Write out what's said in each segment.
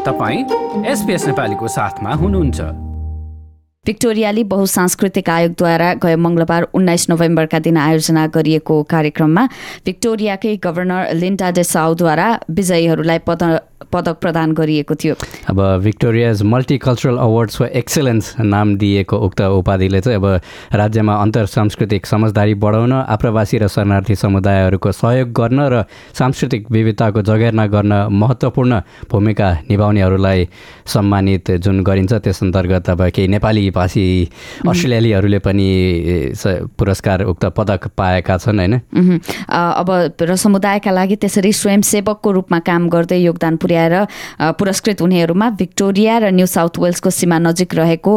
तपाईं SBS नेपालीको साथमा हुनुहुन्छ। भिक्टोरियाली बहुसांस्कृतिक आयोगद्वारा गए मंगलबार 19 नोभेम्बरका दिन आयोजना गरिएको कार्यक्रममा भिक्टोरियाकै गभर्नर लिन्डा डेसाउद्वारा विजयीहरूलाई पदक प्रदान गरिएको थियो। अब Victoria's multicultural awards for excellence नाम दिएको उक्त उपाधिले चाहिँ अब राज्यमा अन्तर सांस्कृतिक समझदारी बढाउन, आप्रवासी र शरणार्थी समुदायहरूको सहयोग गर्न र सांस्कृतिक विविधताको जगेर्ना गर्न महत्त्वपूर्ण भूमिका निभाउनेहरूलाई सम्मानित जुन गरिन्छ, त्यस अन्तर्गत अब केही नेपाली भाषी अस्ट्रेलियालीहरूले पनि पुरस्कार उक्त पदक पाएका छन् हैन। अब र समुदायका लागि त्यसरी स्वयंसेवकको रूपमा काम गर्दै योगदान पुर्याएर पुरस्कृत हुनेहरूमा भिक्टोरिया र न्यू साउथ वेल्सको सीमा नजिक रहेको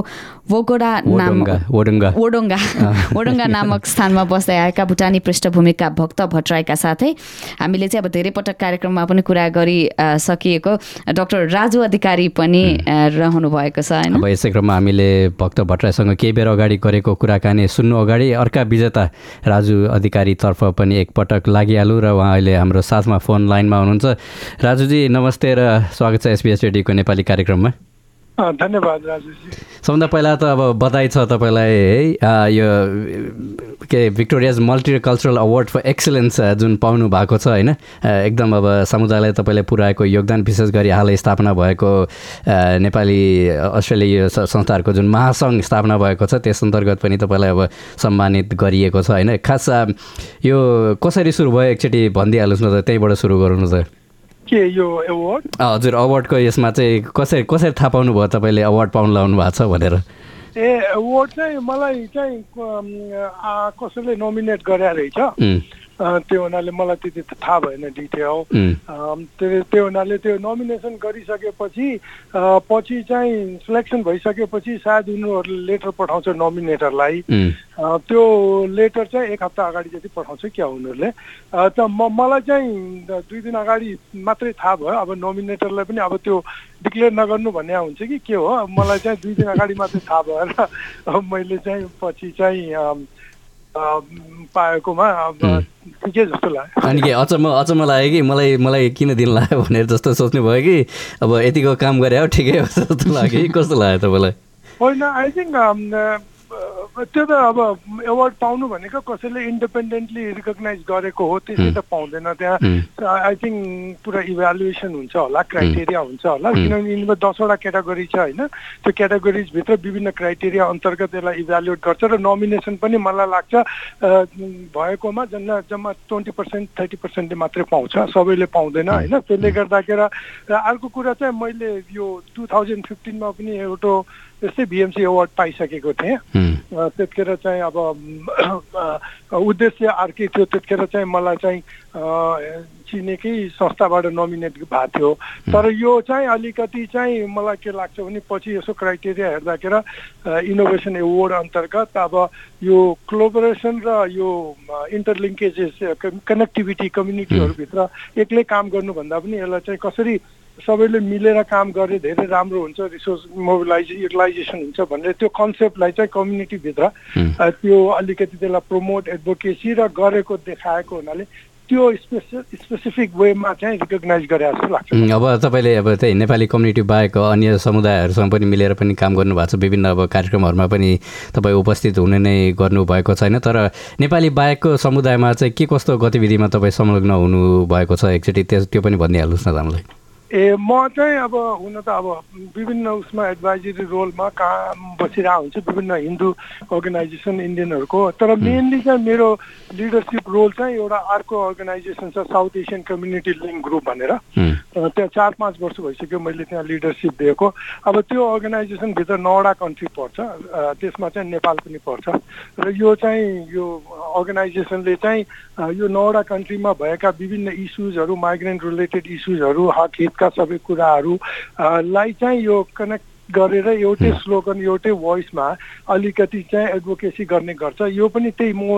वोडोङ्गा नामक स्थानमा बस्दै आएका भुटानी पृष्ठभूमिका भक्त भट्टराईका साथै हामीले चाहिँ अब धेरै पटक कार्यक्रममा पनि कुरा गरिसकिएको डाक्टर राजु अधिकारी पनि रहनु भएको छ हैन। अब यसै क्रममा हामीले भक्त भट्टराईसँग केही बेर अगाडि गरेको कुराकानी सुन्नु अगाडि अर्का विजेता राजु अधिकारीतर्फ पनि एकपटक लागिहालौँ र उहाँ अहिले हाम्रो साथमा फोन लाइनमा हुनुहुन्छ। राजुजी नमस्ते र स्वागत छ SBS रेडियोको नेपाली कार्यक्रममा। धन्यवाद राजुजी। सबभन्दा पहिला त अब बधाई छ तपाईँलाई है, यो के Victoria's multicultural award for excellence जुन पाउनु भएको छ होइन। एकदम अब समुदायलाई तपाईँले पुर्याएको योगदान, विशेष गरी हालै स्थापना भएको नेपाली अस्ट्रेलिया संस्थाहरूको जुन महासङ्घ स्थापना भएको छ त्यस अन्तर्गत पनि तपाईँलाई अब सम्मानित गरिएको छ होइन। खास यो कसरी सुरु भयो एकचोटि भनिदिइहाल्नुहोस् न त, त्यहीँबाट सुरु गराउनु त। के यो अवार्ड? हजुर, अवार्डको यसमा चाहिँ कसरी थाहा पाउनु भयो तपाईँले अवार्ड पाउनु लाउनु भएको छ भनेर? अवार्ड चाहिँ मलाई चाहिँ कसैले नोमिनेट गरे रहेछ, त्यो हुनाले मलाई त्यति थाहा भएन डिटेल। त्यो हुनाले त्यो नोमिनेसन गरिसकेपछि पछि चाहिँ सिलेक्सन भइसकेपछि सायद उनीहरूले लेटर पठाउँछ नोमिनेटरलाई। त्यो लेटर चाहिँ एक हप्ता अगाडि जति पठाउँछ क्या उनीहरूले। त मलाई चाहिँ 2 दिन अगाडि मात्रै थाहा भयो। अब नोमिनेटरलाई पनि अब त्यो डिक्लेयर नगर्नु भन्ने हुन्छ कि के हो, मलाई चाहिँ 2 दिन अगाडि मात्रै थाहा भयो र मैले चाहिँ पछि चाहिँ पाएकोमा अब ठिकै जस्तो लाग्यो। अनि के अचम्म लाग्यो कि मलाई किन दिन लाग्यो भनेर जस्तो सोच्नु भयो कि अब यतिको काम गरे हो ठिकै हो जस्तो लाग्यो कि कस्तो लाग्यो तपाईँलाई? होइन, आई थिङ्क त्यो त अब अवार्ड पाउनु भनेको कसैले इन्डिपेन्डेन्टली रिकगनाइज गरेको हो, त्यसै त पाउँदैन। त्यहाँ आई थिङ्क पुरा इभ्यालुएसन हुन्छ होला, क्राइटेरिया हुन्छ होला, किनभने यिनीमा 10वटा क्याटेगोरी छ होइन। त्यो क्याटेगोरिजभित्र विभिन्न क्राइटेरिया अन्तर्गत यसलाई इभ्यालुएट गर्छ र नोमिनेसन पनि मलाई लाग्छ भएकोमा जम्मा 20% 30% मात्रै पाउँछ, सबैले पाउँदैन होइन। त्यसले गर्दाखेरि अर्को कुरा चाहिँ मैले यो 2015मा पनि एउटा त्यस्तै BMC अवार्ड पाइसकेको थिएँ। त्यतिखेर चाहिँ अब उद्देश्य अर्कै थियो। त्यतिखेर चाहिँ मलाई चाहिँ चिनेकै संस्थाबाट नोमिनेट भएको थियो। तर यो चाहिँ अलिकति चाहिँ मलाई के लाग्छ भने पछि यसो क्राइटेरिया हेर्दाखेरि इनोभेसन अवार्ड अन्तर्गत अब यो कोलाबोरेसन र यो इन्टरलिङ्केजेस, कनेक्टिभिटी कम्युनिटीहरूभित्र एक्लै काम गर्नुभन्दा पनि यसलाई चाहिँ कसरी सबैले मिलेर काम गरे धेरै राम्रो हुन्छ, रिसोर्स युटिलाइजेसन हुन्छ भनेर त्यो कन्सेप्टलाई चाहिँ कम्युनिटीभित्र त्यो अलिकति त्यसलाई प्रमोट एडभोकेसी र गरेको देखाएको हुनाले त्यो स्पेसिफिक वेमा चाहिँ रिकगनाइज गरे जस्तो लाग्छ। अब तपाईँले अब त्यही नेपाली कम्युनिटी बाहेक अन्य समुदायहरूसँग पनि मिलेर पनि काम गर्नुभएको छ, विभिन्न अब कार्यक्रमहरूमा पनि तपाईँ उपस्थित हुने नै गर्नुभएको छैन। तर नेपाली बाहेकको समुदायमा चाहिँ के कस्तो गतिविधिमा तपाईँ संलग्न हुनुभएको छ एकचोटि त्यो पनि भनिदिइहाल्नुहोस् न हामीलाई। म चाहिँ अब हुन त अब विभिन्न उसमा एडभाइजरी रोलमा काम बसिरहेको हुन्छ विभिन्न हिन्दू अर्गनाइजेसन इन्डियनहरूको। तर मेनली चाहिँ मेरो लिडरसिप रोल चाहिँ एउटा अर्को अर्गनाइजेसन छ south Asian community link group भनेर। त्यहाँ 4-5 वर्ष भइसक्यो मैले त्यहाँ लिडरसिप दिएको। अब त्यो अर्गनाइजेसनभित्र 9वटा कन्ट्री पर्छ, त्यसमा चाहिँ नेपाल पनि पर्छ। र यो चाहिँ यो अर्गनाइजेसनले चाहिँ यो 9वटा कन्ट्रीमा भएका विभिन्न इस्युजहरू, माइग्रेन्ट रिलेटेड इस्युजहरू, हक हितका सबै कुराहरूलाई चाहिँ यो कनेक्ट गरेर एउटै स्लोगन एउटै भोइसमा अलिकति चाहिँ एडभोकेसी गर्ने गर्छ। यो पनि त्यही मोर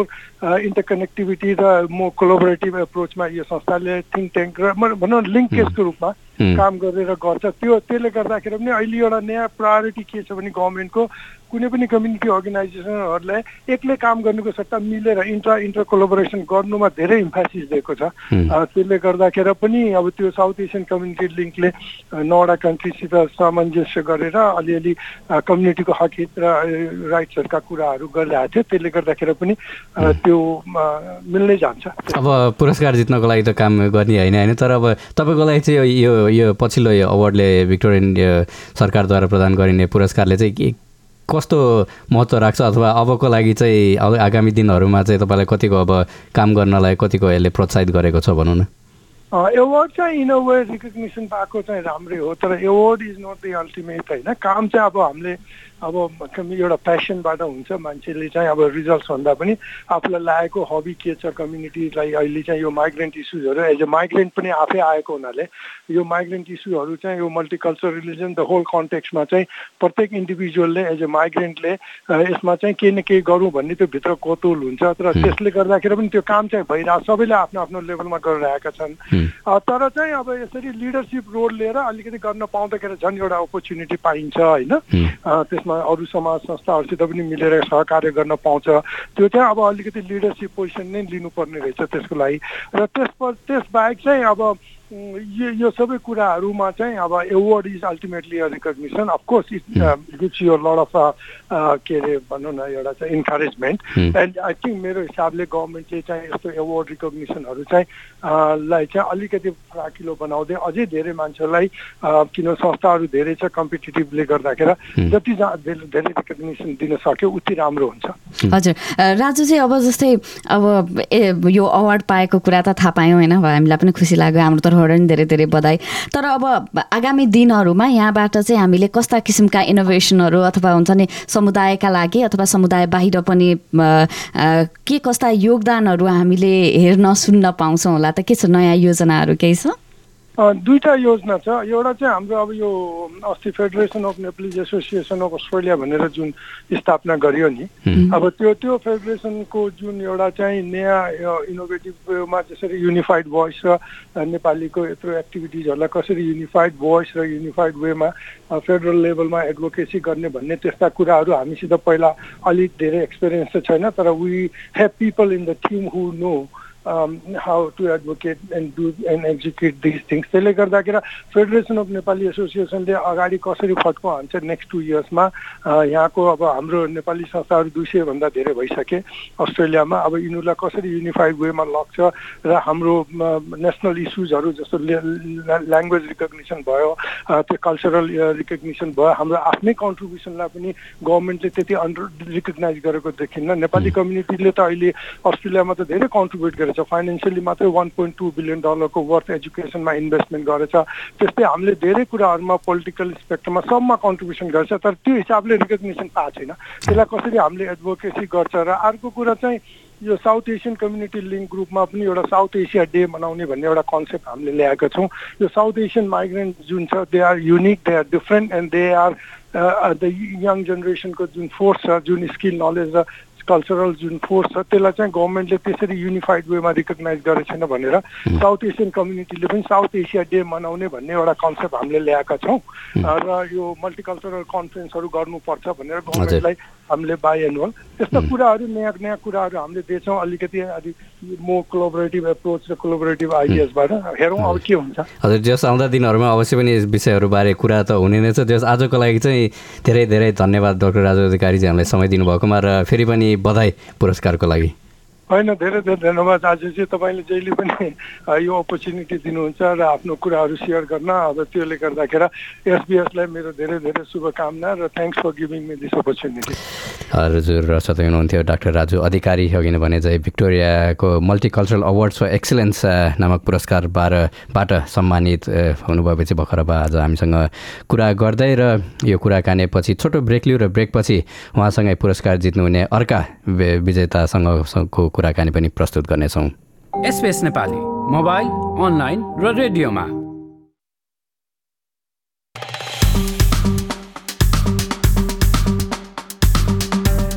इन्टरकनेक्टिभिटी र मोर कोलाबोरेटिभ एप्रोचमा यो संस्थाले थिङ्क ट्याङ्क र भनौँ लिङ्केजको रूपमा काम गरेर गर्छ। त्यसले गर्दाखेरि पनि अहिले एउटा नयाँ प्रायोरिटी के छ भने गभर्मेन्टको कुनै पनि कम्युनिटी अर्गनाइजेसनहरूलाई एक्लै काम गर्नुको सट्टा मिलेर इन्टर कोलाबोरेसन गर्नुमा धेरै इम्फासिस दिएको छ। त्यसले गर्दाखेरि पनि अब त्यो साउथ एसियन कम्युनिटी लिङ्कले 9वटा कन्ट्रीसित सामञ्जस्य गरेर अलिअलि कम्युनिटीको हक हित र राइट्सहरूका कुराहरू गरिरहेको थियो। त्यसले गर्दाखेरि पनि त्यो मिल्दै जान्छ। अब पुरस्कार जित्नको लागि त काम गर्ने होइन तर अब तपाईँको लागि चाहिँ यो पछिल्लो यो अवार्डले भिक्टोरियन सरकारद्वारा प्रदान गरिने पुरस्कारले चाहिँ कस्तो महत्त्व राख्छ अथवा अबको लागि चाहिँ आगामी दिनहरूमा चाहिँ तपाईँलाई कतिको अब काम गर्नलाई कतिको यसले प्रोत्साहित गरेको छ भनौँ न? एवार्ड चाहिँ इन अ वे रिकग्निसन पाएको चाहिँ राम्रै हो तर award is not the ultimate होइन। काम चाहिँ अब हामीले अब एउटा प्यासनबाट हुन्छ। मान्छेले चाहिँ अब रिजल्ट्स भन्दा पनि आफूलाई लागेको हबी के छ कम्युनिटीलाई अहिले चाहिँ यो माइग्रेन्ट इस्युजहरू एज अ माइग्रेन्ट पनि आफै आएको हुनाले यो माइग्रेन्ट इस्युहरू चाहिँ यो मल्टिकल्चरल रिलिजन द होल कन्टेक्स्टमा चाहिँ प्रत्येक इन्डिभिजुअलले एज अ माइग्रेन्टले यसमा चाहिँ केही न केही गरौँ भन्ने त्यो भित्र कौतूहल हुन्छ। तर त्यसले गर्दाखेरि पनि त्यो काम चाहिँ भइरहेको सबैले आफ्नो आफ्नो लेभलमा गरिरहेका छन्। तर चाहिँ अब यसरी लिडरसिप रोल लिएर अलिकति गर्न पाउँदाखेरि झन् एउटा अपर्च्युनिटी पाइन्छ होइन। अरू समाज संस्थाहरूसित पनि मिलेर सहकार्य गर्न पाउँछ। त्यो चाहिँ अब अलिकति लिडरसिप पोजिसन नै लिनुपर्ने रहेछ त्यसको लागि। र त्यसबाहेक चाहिँ अब यो सबै कुराहरूमा चाहिँ अब award is ultimately a recognition. Of course it gives you a lot of के अरे भनौँ न एउटा चाहिँ इन्करेजमेन्ट। एन्ड आई थिङ्क मेरो हिसाबले गभर्मेन्टले चाहिँ यस्तो एवार्ड रिकग्निसनहरू चाहिँ लाई चाहिँ अलिकति फराकिलो बनाउँदै अझै धेरै मान्छेलाई किन संस्थाहरू धेरै छ कम्पिटिटिभले गर्दाखेरि जति धेरै रिकग्निसन दिन सक्यो उति राम्रो हुन्छ। हजुर राजु चाहिँ अब जस्तै अब यो अवार्ड पाएको कुरा त थाहा पायौँ होइन हामीलाई पनि खुसी लाग्यो। हाम्रो तर्फबाट पनि धेरै धेरै बधाई। तर अब आगामी दिनहरूमा यहाँबाट चाहिँ हामीले कस्ता किसिमका इनोभेसनहरू अथवा हुन्छ नि समुदायका लागि अथवा समुदाय बाहिर पनि के कस्ता योगदानहरू हामीले हेर्न सुन्न पाउँछौँ होला त? के छ नयाँ योजनाहरू केही छ? दुईटा योजना छ। एउटा चाहिँ हाम्रो अब यो अस्ति federation of Nepalese association of Australia भनेर जुन स्थापना गरियो नि अब त्यो फेडरेसनको जुन एउटा चाहिँ नयाँ इनोभेटिभ वेमा जसरी युनिफाइड भोइस र नेपालीको यत्रो एक्टिभिटिजहरूलाई कसरी युनिफाइड भोइस र युनिफाइड वेमा फेडरल लेभलमा एडभोकेसी गर्ने भन्ने त्यस्ता कुराहरू हामीसित पहिला अलिक धेरै एक्सपिरियन्स त छैन तर we have people in the team who know how to advocate and do and execute these things. त्यसले गर्दाखेरि फेडरेसन अफ नेपाली एसोसिएसनले अगाडि कसरी फड्को हान्छ नेक्स्ट 2 इयर्समा यहाँको अब हाम्रो नेपाली संस्थाहरू 200 भन्दा धेरै भइसके अस्ट्रेलियामा। अब यिनीहरूलाई कसरी युनिफाइड वेमा लग्छ र हाम्रो नेसनल इस्युजहरू जस्तो ल्याङ्ग्वेज रिकग्निसन भयो त्यो कल्चरल रिकग्निसन भयो हाम्रो आफ्नै कन्ट्रिब्युसनलाई पनि गभर्मेन्टले त्यति रिकग्नाइज गरेको देखिन्न। नेपाली कम्युनिटीले त अहिले अस्ट्रेलियामा त धेरै कन्ट्रिब्युट गरेछ। फाइनेन्सियली मात्रै $1.2 बिलियन को वर्थ एजुकेसनमा इन्भेस्टमेन्ट गरेछ। त्यस्तै हामीले धेरै कुराहरूमा पोलिटिकल स्पेक्ट्रममा सबमा कन्ट्रिब्युसन गर्छ तर त्यो हिसाबले रिकग्निसन पाएको छैन। त्यसलाई कसरी हामीले एडभोकेसी गर्छ। र अर्को कुरा चाहिँ यो साउथ एसियन कम्युनिटी लिङ्क ग्रुपमा पनि एउटा साउथ एसिया डे मनाउने भन्ने एउटा कन्सेप्ट हामीले ल्याएका छौँ। यो साउथ एसियन माइग्रेन्ट जुन छ they are unique they are different and they are the young जेनेरेसनको जुन फोर्स छ जुन स्किल नलेज र कल्चरल जुन फोर्स छ त्यसलाई चाहिँ गभर्मेन्टले त्यसरी युनिफाइड वेमा रिकग्नाइज गरेको छैन भनेर साउथ एसियन कम्युनिटीले पनि साउथ एसिया डे मनाउने भन्ने एउटा कन्सेप्ट हामीले ल्याएका छौँ। र यो मल्टिकल्चरल कन्फरेन्सहरू गर्नुपर्छ भनेर गभर्मेन्टलाई हामीले बाइएनुअल त्यस्ता कुराहरू नयाँ नयाँ कुराहरू हामीले दिएछौँ। अलिकति मोर कोलाबोरेटिभ एप्रोच र कोलाबोरेटिभ आइडियाजबाट हेरौँ अब के हुन्छ। हजुर जस आउँदा दिनहरूमा अवश्य पनि यस विषयहरूबारे कुरा त हुने नै छ। जस आजको लागि चाहिँ धेरै धेरै धन्यवाद डाक्टर राजु अधिकारीजी हामीलाई समय दिनुभएकोमा र फेरि पनि बधाई पुरस्कारको लागि। होइन धेरै धेरै धन्यवाद। आज चाहिँ तपाईँले जहिले पनि यो अपर्च्युनिटी दिनुहुन्छ र आफ्नो कुराहरू सेयर गर्न अब त्यसले गर्दाखेरि एसबिएसलाई मेरो धेरै धेरै शुभकामना र thanks for giving me this opportunity. हजुर र साथै हुनुहुन्थ्यो डाक्टर राजु अधिकारी अघि नै भने चाहिँ भिक्टोरियाको मल्टिकल्चरल अवार्ड्स फर एक्सिलेन्स नामक पुरस्कारबाट सम्मानित हुनुभएपछि भर्खर आज हामीसँग कुरा गर्दै र यो कुराकानीपछि छोटो ब्रेक लियो र ब्रेकपछि उहाँसँगै पुरस्कार जित्नुहुने अर्का विजेतासँगको कुराकानी पनि प्रस्तुत गर्नेछौँ। SBS नेपाली मोबाइल अनलाइन र रेडियोमा।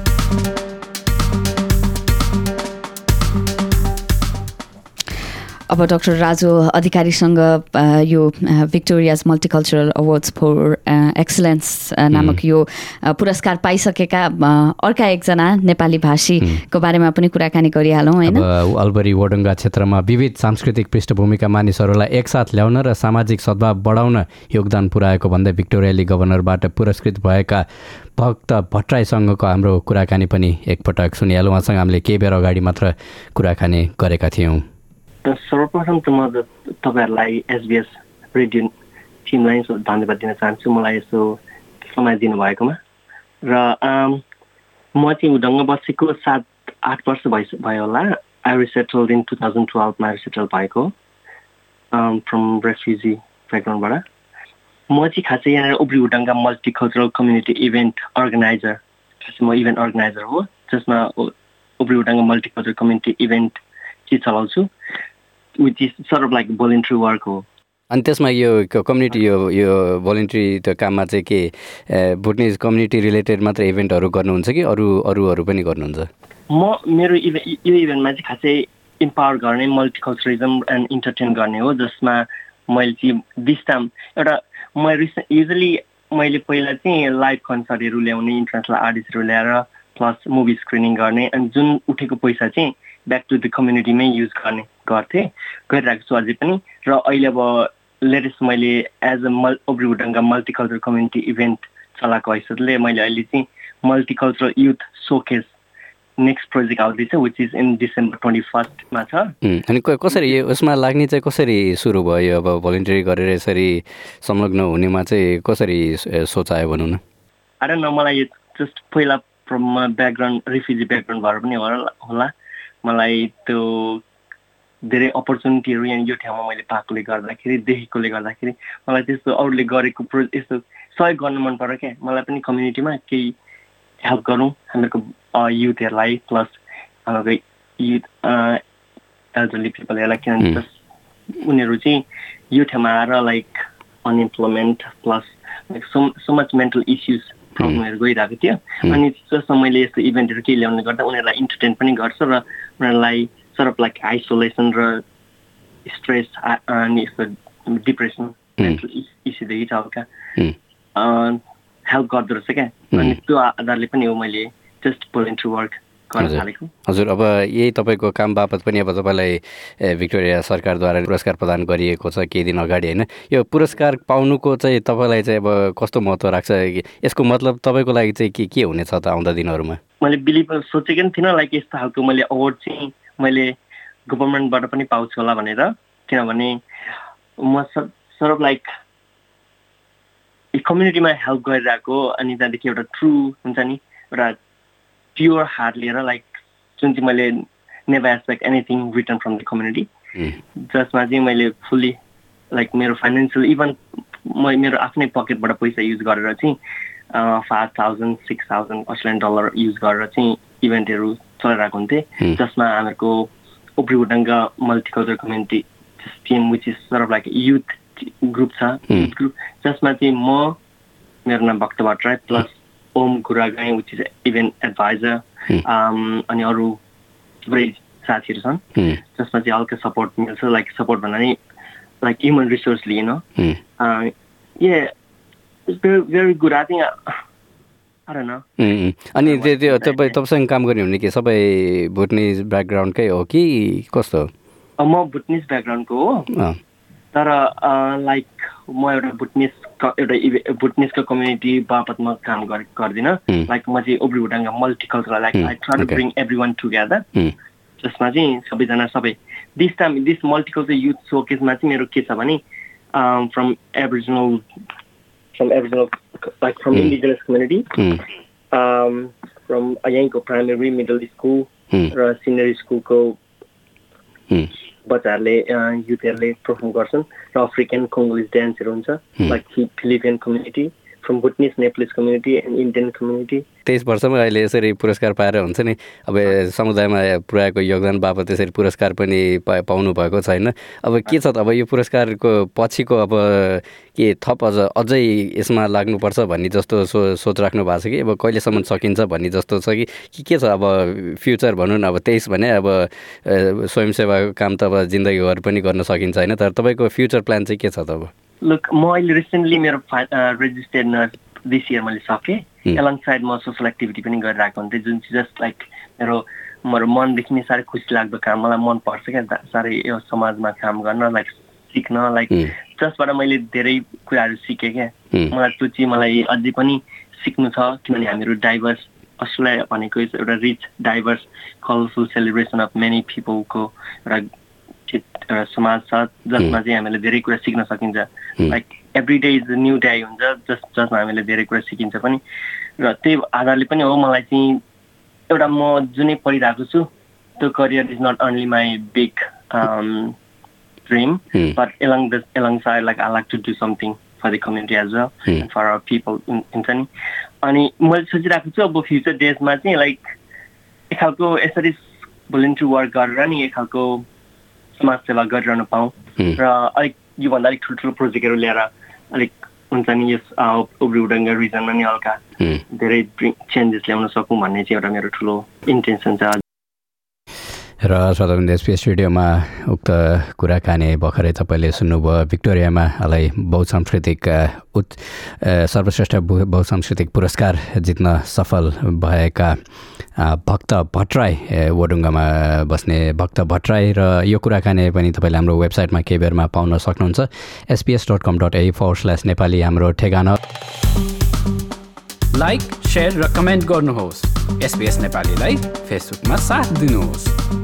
अब अब डाक्टर राजु अधिकारीसँग यो Victoria's multicultural awards for excellence नामक यो पुरस्कार पाइसकेका अर्का एकजना नेपाली भाषीको बारेमा पनि कुराकानी गरिहालौँ होइन। अल्बरी वडङ्गा क्षेत्रमा विविध सांस्कृतिक पृष्ठभूमिका मानिसहरूलाई एकसाथ ल्याउन र सामाजिक सद्भाव बढाउन योगदान पुर्याएको भन्दै भिक्टोरियाली गभर्नरबाट पुरस्कृत भएका भक्त भट्टराईसँगको हाम्रो कुराकानी पनि एकपटक सुनिहालौँ। उहाँसँग हामीले केही बेर अगाडि मात्र कुराकानी गरेका थियौँ। सर्वप्रथम त म तपाईँहरूलाई SBS रेडियो टिमलाई धन्यवाद दिन चाहन्छु मलाई यसो समय दिनुभएकोमा। र म चाहिँ उडङ्ग बसेको 7-8 वर्ष भयो होला। आई रिसेटल्ड इन 2012 मा रिसेटल भएको फ्रम रेफ्युजी ब्याकग्राउन्डबाट। म चाहिँ खासै यहाँ Albury Wodonga multicultural community event organiser, खासै म इभेन्ट अर्गनाइजर हो जसमा Albury Wodonga multicultural community event चाहिँ चलाउँछु, which is sort of like voluntary work हो। अनि त्यसमा यो कम्युनिटी यो भोलिन्ट्री त्यो काममा चाहिँ के भुटनिज कम्युनिटी रिलेटेड मात्र इभेन्टहरू गर्नुहुन्छ कि अरूहरू पनि गर्नुहुन्छ? मेरो यो इभेन्टमा चाहिँ खासै इम्पावर गर्ने, मल्टिकल्चरलिजम एन्ड इन्टरटेन गर्ने हो, जसमा मैले चाहिँ दिस टाइम एउटा युजली मैले पहिला चाहिँ लाइभ कन्सर्टहरू ल्याउने, इन्टरनेसनल आर्टिस्टहरू ल्याएर प्लस मुभी स्क्रिनिङ गर्ने, अनि जुन उठेको पैसा चाहिँ ब्याक टु द कम्युनिटीमै युज गरिरहेको छु अझै पनि। र अहिले अब लेटेस्ट मैले as a Albury Wodonga multicultural community event चलाएको हैसियतले मैले अहिले चाहिँ multicultural youth showcase next project आउँदैछ, विच इज इन डिसेम्बर 21 मा छ। अनि कसरी यसमा लाग्ने चाहिँ कसरी सुरु भयो? अब भोलिन्टियरी गरेर यसरी संलग्न हुनेमा चाहिँ कसरी सोचायो भनौँ न? आई डोन्ट नो, मलाई जस्ट पहिला फ्रम ब्याकग्राउन्ड रिफ्युजी ब्याकग्राउन्ड भएर पनि होला मलाई त्यो धेरै अपर्च्युनिटीहरू यहाँ यो ठाउँमा मैले पाएकोले गर्दाखेरि, देखेकोले गर्दाखेरि मलाई त्यस्तो अरूले गरेको यस्तो सहयोग गर्नु मन पर्यो क्या। मलाई पनि कम्युनिटीमा केही हेल्प गरौँ हामीहरूको युथहरूलाई, प्लस हाम्रो युथ एल्डरली पिपलहरूलाई, किनभने उनीहरू चाहिँ यो ठाउँमा आएर like unemployment plus so much mental issues प्रब्लमहरू गइरहेको थियो। अनि जसमा मैले यस्तो इभेन्टहरू केही ल्याउने गर्दा उनीहरूलाई इन्टरटेन पनि गर्छ र उनीहरूलाई सर्ट लाइक आइसोलेसन र स्ट्रेस अनि यस्तो डिप्रेसन मेन्टल इस्युदेखि चाहिँ हल्का हेल्प गर्दो रहेछ क्या। अनि त्यो आधारले पनि हो मैले जस्ट भोलिन्ट्री वर्क गर्न थालेको। हजुर, अब यही तपाईँको काम बापत पनि अब तपाईँलाई भिक्टोरिया सरकारद्वारा पुरस्कार प्रदान गरिएको छ केही दिन अगाडि होइन? यो पुरस्कार पाउनुको चाहिँ तपाईँलाई चाहिँ अब कस्तो महत्त्व राख्छ? यसको मतलब तपाईँको लागि चाहिँ के हुनेछ त आउँदा दिनहरूमा? मैले बिलिभ सोचेकै पनि थिइनँ लाइक यस्तो खालको मैले अवार्ड चाहिँ मैले गभर्मेन्टबाट पनि पाउँछु होला भनेर, किनभने म सर्ट अफ लाइक कम्युनिटीमा हेल्प गरिरहेको, अनि त्यहाँदेखि एउटा ट्रु हुन्छ नि एउटा प्योर हार्ट लिएर लाइक जुन चाहिँ मैले never expect anything return from the community, जसमा चाहिँ मैले फुल्ली लाइक मेरो फाइनेन्सियल इभन मेरो आफ्नै पकेटबाट पैसा युज गरेर चाहिँ $5,000-6,000 अस्ट्रेलियन डलर युज गरेर चाहिँ इभेन्टहरू चलाइरहेको हुन्थेँ, जसमा हामीहरूको Albury Wodonga multicultural community team which is sort of like youth group छ, ग्रुप जसमा चाहिँ म, मेरो नाम Bhakta Bhattarai, plus Om Guragai which is event adviser, अनि अरू थुप्रै साथीहरू छन् जसमा चाहिँ हल्का सपोर्ट मिल्छ। लाइक सपोर्ट भन्दा नि लाइक ह्युमन रिसोर्स लिएन, very good. I think I don't know. अनि त्यो तपाईसँग काम गर्ने हुने के सबै भुटनिज ब्याकग्राउन्डकै हो कि कस्तो? म भुटनिज ब्याकग्राउन्डको हो, तर लाइक म एउटा भुटनिजको कम्युनिटी बापत म काम गर्दिनँ। लाइक म चाहिँ Albury Wodonga multicultural, like I try to bring everyone together, जसमा चाहिँ सबैजना this time this multicultural youth सोकेसमा चाहिँ मेरो के छ भने from Aboriginal like from indigenous community, from यहीँको प्राइमेरी मिडल स्कुल र सिनियर स्कुलको बच्चाहरूले युथहरूले पर्फर्म गर्छन्, र अफ्रिकन कङ्गोलिज डान्सहरू हुन्छ, like Filipino community from Bhutanese Nepalese community and Indian community. 23 वर्षमा अहिले यसरी पुरस्कार पाएर हुन्छ नि, अब समुदायमा पुर्याएको योगदान बापत त्यसरी पुरस्कार पनि पाउनु भएको छैन। अब के छ त, अब यो पुरस्कारको पछिको अब के थप अझै यसमा लाग्नुपर्छ भन्ने जस्तो सोच राख्नु भएको छ कि अब कहिलेसम्म सकिन्छ भन्ने जस्तो छ कि के छ अब फ्युचर भनौँ न। अब 23 भने अब स्वयंसेवाको काम त अब जिन्दगीभर पनि गर्न सकिन्छ होइन, तर तपाईँको फ्युचर प्लान चाहिँ के छ त अब? लुक, म अहिले रिसेन्टली मेरो रेजिस्टर्ड नर्स दिस इयर मैले सकेँ। एलङ साइड म सोसल एक्टिभिटी पनि गरिरहेको हुन्थेँ, जुन चाहिँ जस्ट लाइक मेरो मनदेखि नै साह्रै खुसी लाग्दो काम, मलाई मनपर्छ क्या साह्रै यो समाजमा काम गर्न, लाइक सिक्न, लाइक जसबाट मैले धेरै कुराहरू सिकेँ क्या। मलाई त्यो चाहिँ मलाई अझै पनि सिक्नु छ, किनभने हामीहरू डाइभर्स, अस्ट्रेलिया भनेको एउटा rich diverse colourful celebration of many पिपलको एउटा समाज छ जसमा चाहिँ हामीले धेरै कुरा सिक्न सकिन्छ। Like every day is new day हुन्छ जसमा हामीले धेरै कुरा सिकिन्छ पनि, र त्यही आधारले पनि हो मलाई चाहिँ एउटा म जुनै पढिरहेको छु त्यो career is not only my big dream but alongside like I like to do something for the community as well for our people हुन्छ नि। अनि मैले सोचिरहेको छु अब फ्युचर डेजमा चाहिँ लाइक एक खालको यसरी भोलिन्टियर वर्क गरेर नि एक खालको समाज सेवा गरिरहनु पाऊँ र अलिक योभन्दा अलिक ठुल्ठुलो प्रोजेक्टहरू ल्याएर अलिक हुन्छ नि यस उब्रिउडङ्ग रिजनमा नि हल्का धेरै चेन्जेस ल्याउन सकौँ भन्ने चाहिँ एउटा मेरो ठुलो इन्टेन्सन छ। र श्रोतावृन्द, एसपिएस रेडियोमा उक्त कुराकानी भर्खरै तपाईँले सुन्नुभयो। भिक्टोरियामा बहुसांस्कृतिक सर्वश्रेष्ठ बहुसांस्कृतिक पुरस्कार जित्न सफल भएका भक्त भट्टराई, वडुङ्गामा बस्ने भक्त भट्टराई, र यो कुराकानी पनि तपाईँले हाम्रो वेबसाइटमा केही बेरमा पाउन सक्नुहुन्छ। sps.com.au/नेपाली हाम्रो ठेगाना। लाइक, शेयर र कमेन्ट गर्नुहोस्। SBS नेपालीलाई फेसबुकमा साथ दिनुहोस्।